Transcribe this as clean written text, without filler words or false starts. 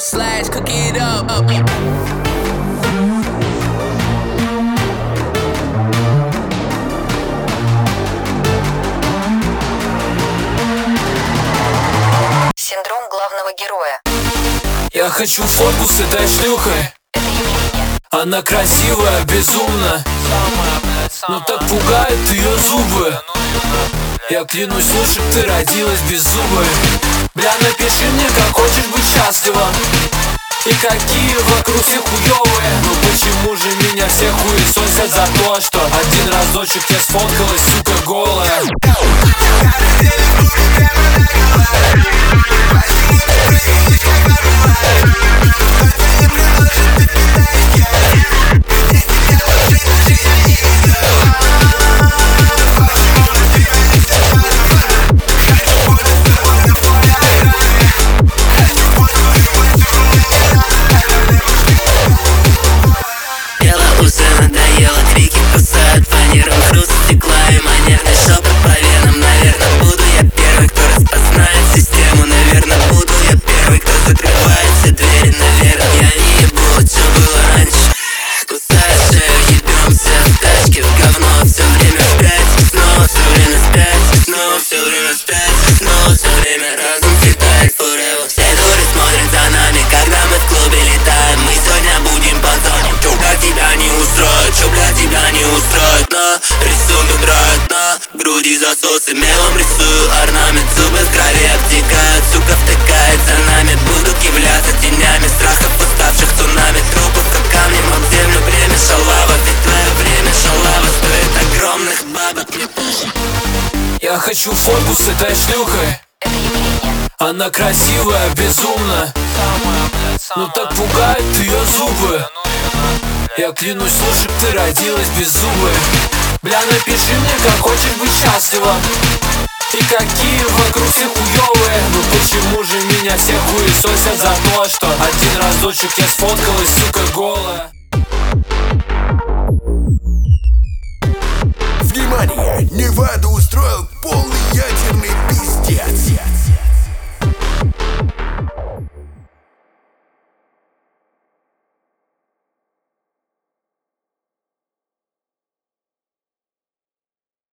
slash, cook it up. Синдром главного героя. Я хочу фотку с этой шлюхой. Она красивая, безумно, но так пугает ее зубы. Я клянусь, лучше б ты родилась без зубы. Бля, напиши мне, как хочешь быть счастлива, и какие вокруг все хуёвые. Ну почему же меня все хуесосят за то, что один разочек я сфоткалась, сука, голая. Надоело, крики кусают фанером, хруст стекла и манерный шепот по венам. Наверное, буду я первый, кто распознает систему. Наверное, буду я первый, кто закрывает все двери. Наверное, я не ебу, что было раньше. Кусая шею, ебемся в тачке в говно. Все время вспять, снова все время спять, снова все время спять, снова все время разум цветает forever. Все дуры смотрят за нами, когда мы в клубе летаем. Мы сегодня будем по зоне. Чё, бля, тебя не устроит, чё, бля, тебя не устроит. На рисунок драет, на груди засосы мелом рисую орнамент. Зубы в крови обтекают, сука втыкает за нами. Буду кивляться тенями страхов, уставших цунами. Трупов, как камни, мол, землю время шалава. Ведь твое время шалава стоит огромных бабок, мне похуй. Я хочу фотку с этой шлюхой. Она красивая, безумно, но так пугает ее зубы. Я клянусь, лучше б ты родилась без зубы. Бля, напиши мне, как хочешь быть счастлива, и какие вокруг все хуёвые. Ну почему же меня все хуесосят за то, что один разочек я сфоткалась, сука, голая. Внимание! Невада устроил полный ядерный